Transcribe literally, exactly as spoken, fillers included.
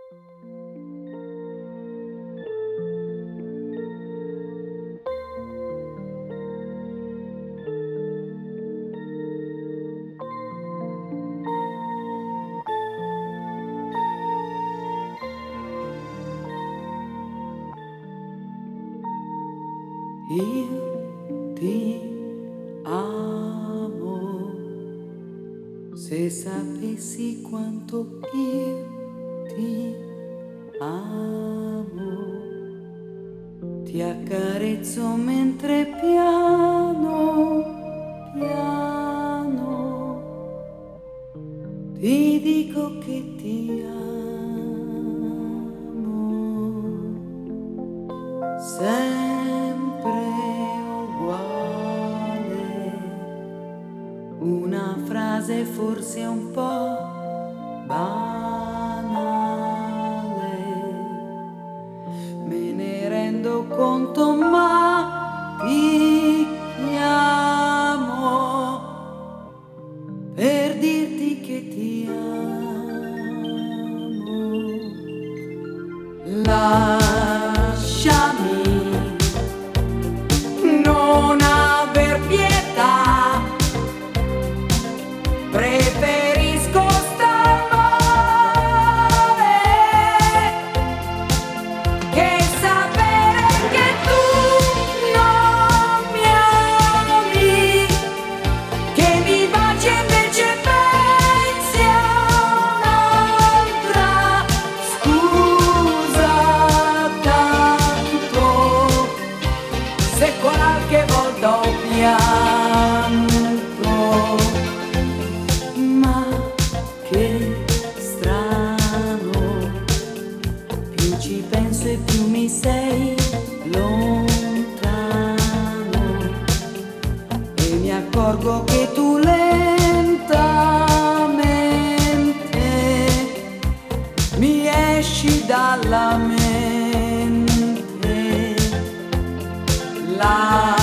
Io ti amo, se sapessi quanto io ti amo, ti accarezzo mentre piano, piano, ti dico che ti amo, sempre uguale, una frase forse un po' banale, me ne rendo conto ma ti chiamo per dirti che ti amo. Lasciami non aver pietà, preferisco star male che sapere che tu non mi ami, che mi baci e invece pensi a un'altra. Scusa tanto se qualche volta ho pianto, ma che strano, più ci penso e più mi sei lontano, e mi accorgo che tu lentamente mi esci dalla mente. La